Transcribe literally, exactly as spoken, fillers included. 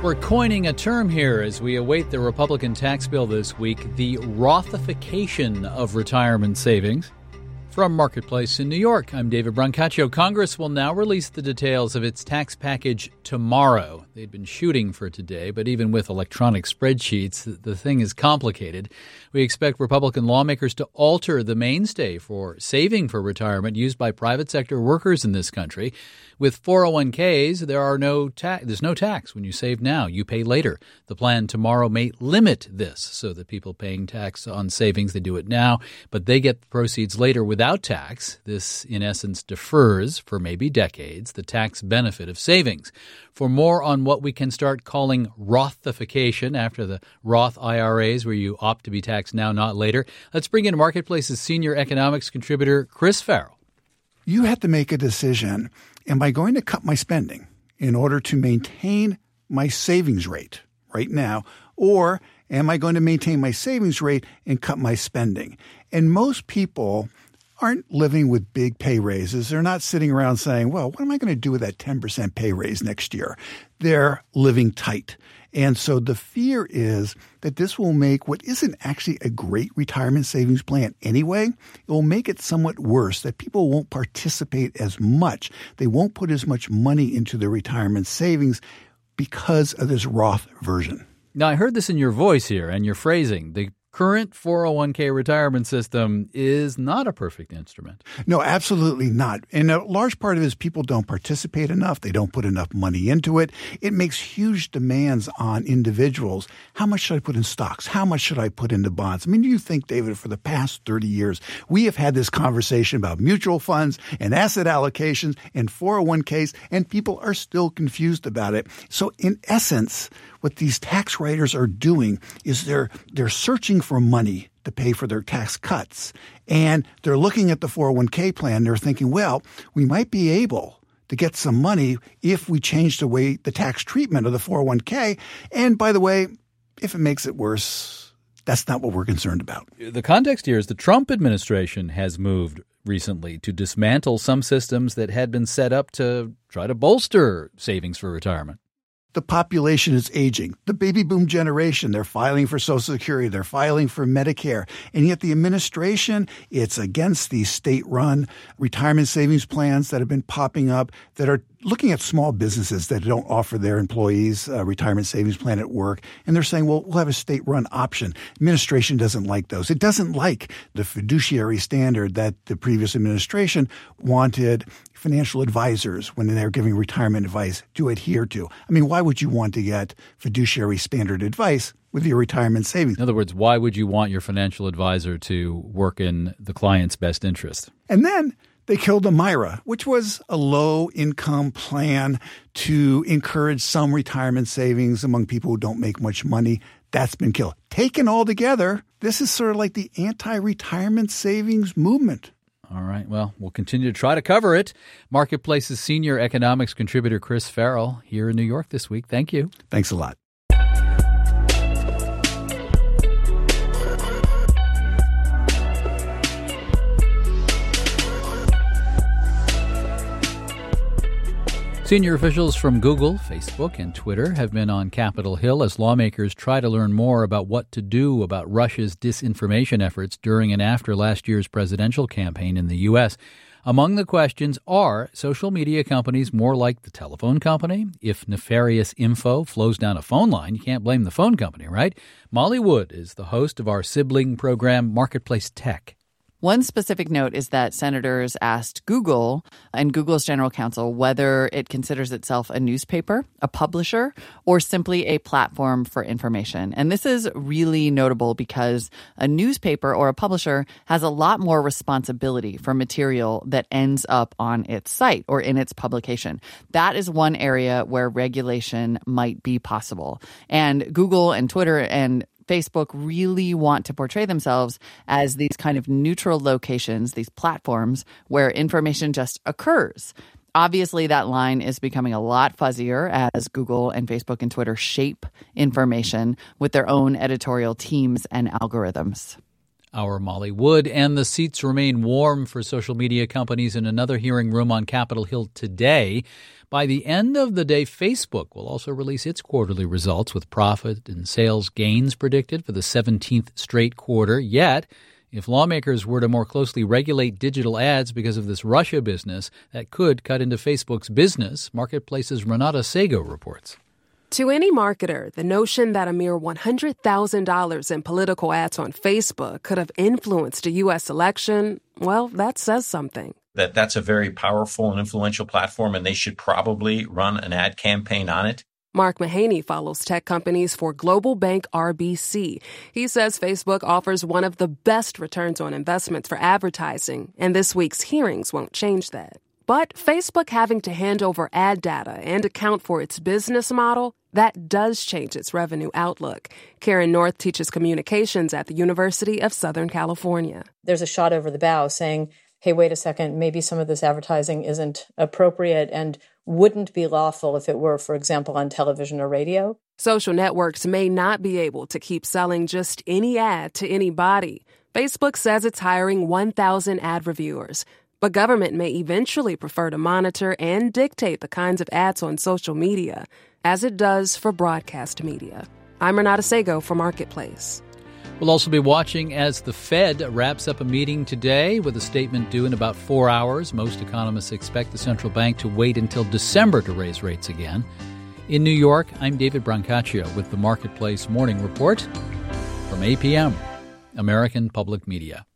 We're coining a term here as we await the Republican tax bill this week, the Rothification of retirement savings. From Marketplace in New York, I'm David Brancaccio. Congress will now release the details of its tax package tomorrow. They'd been shooting for today, but even with electronic spreadsheets, the thing is complicated. We expect Republican lawmakers to alter the mainstay for saving for retirement used by private sector workers in this country. With four oh one k's, there are no ta- there's no tax when you save now. You pay later. The plan tomorrow may limit this so that people paying tax on savings, they do it now, but they get the proceeds later without tax. This, in essence, defers for maybe decades the tax benefit of savings. For more on what we can start calling Rothification after the Roth I R As where you opt to be taxed now, not later, let's bring in Marketplace's senior economics contributor, Chris Farrell. You have to make a decision. Am I going to cut my spending in order to maintain my savings rate right now, or am I going to maintain my savings rate and cut my spending? And most people aren't living with big pay raises. They're not sitting around saying, well, what am I going to do with that ten percent pay raise next year? They're living tight. And so the fear is that this will make what isn't actually a great retirement savings plan anyway, it will make it somewhat worse, that people won't participate as much. They won't put as much money into their retirement savings because of this Roth version. Now, I heard this in your voice here and your phrasing. The current four oh one k retirement system is not a perfect instrument. No, absolutely not. And a large part of it is people don't participate enough. They don't put enough money into it. It makes huge demands on individuals. How much should I put in stocks? How much should I put into bonds? I mean, you think, David, for the past thirty years, we have had this conversation about mutual funds and asset allocations and four oh one k's, and people are still confused about it. So in essence, what these tax writers are doing is they're they're searching for money to pay for their tax cuts. And they're looking at the four oh one k plan. They're thinking, well, we might be able to get some money if we change the way the tax treatment of the four oh one k. And by the way, if it makes it worse, that's not what we're concerned about. The context here is the Trump administration has moved recently to dismantle some systems that had been set up to try to bolster savings for retirement. The population is aging. The baby boom generation, they're filing for Social Security. They're filing for Medicare. And yet the administration, it's against these state-run retirement savings plans that have been popping up that are looking at small businesses that don't offer their employees a retirement savings plan at work. And they're saying, well, we'll have a state-run option. Administration doesn't like those. It doesn't like the fiduciary standard that the previous administration wanted financial advisors, when they're giving retirement advice, to adhere to. I mean, why would you want to get fiduciary standard advice with your retirement savings? In other words, why would you want your financial advisor to work in the client's best interest? And then they killed Amira, which was a low-income plan to encourage some retirement savings among people who don't make much money. That's been killed. Taken all together, this is sort of like the anti-retirement savings movement. All right. Well, we'll continue to try to cover it. Marketplace's senior economics contributor, Chris Farrell, here in New York this week. Thank you. Thanks a lot. Senior officials from Google, Facebook, and Twitter have been on Capitol Hill as lawmakers try to learn more about what to do about Russia's disinformation efforts during and after last year's presidential campaign in the U S. Among the questions are social media companies more like the telephone company? If nefarious info flows down a phone line, you can't blame the phone company, right? Molly Wood is the host of our sibling program, Marketplace Tech. One specific note is that senators asked Google and Google's general counsel whether it considers itself a newspaper, a publisher, or simply a platform for information. And this is really notable because a newspaper or a publisher has a lot more responsibility for material that ends up on its site or in its publication. That is one area where regulation might be possible. And Google and Twitter and Facebook really want to portray themselves as these kind of neutral locations, these platforms where information just occurs. Obviously, that line is becoming a lot fuzzier as Google and Facebook and Twitter shape information with their own editorial teams and algorithms. our Molly Wood. And the seats remain warm for social media companies in another hearing room on Capitol Hill today. By the end of the day, Facebook will also release its quarterly results with profit and sales gains predicted for the seventeenth straight quarter. Yet, if lawmakers were to more closely regulate digital ads because of this Russia business, that could cut into Facebook's business, Marketplace's Renata Sego reports. To any marketer, the notion that a mere one hundred thousand dollars in political ads on Facebook could have influenced a U S election, well, that says something. That that's a very powerful and influential platform, and they should probably run an ad campaign on it. Mark Mahaney follows tech companies for global bank R B C. He says Facebook offers one of the best returns on investments for advertising, and this week's hearings won't change that. But Facebook having to hand over ad data and account for its business model, that does change its revenue outlook. Karen North teaches communications at the University of Southern California. There's a shot over the bow saying, hey, wait a second, maybe some of this advertising isn't appropriate and wouldn't be lawful if it were, for example, on television or radio. Social networks may not be able to keep selling just any ad to anybody. Facebook says it's hiring one thousand ad reviewers. But government may eventually prefer to monitor and dictate the kinds of ads on social media, as it does for broadcast media. I'm Renata Sego for Marketplace. We'll also be watching as the Fed wraps up a meeting today with a statement due in about four hours. Most economists expect the central bank to wait until December to raise rates again. In New York, I'm David Brancaccio with the Marketplace Morning Report from A P M, American Public Media.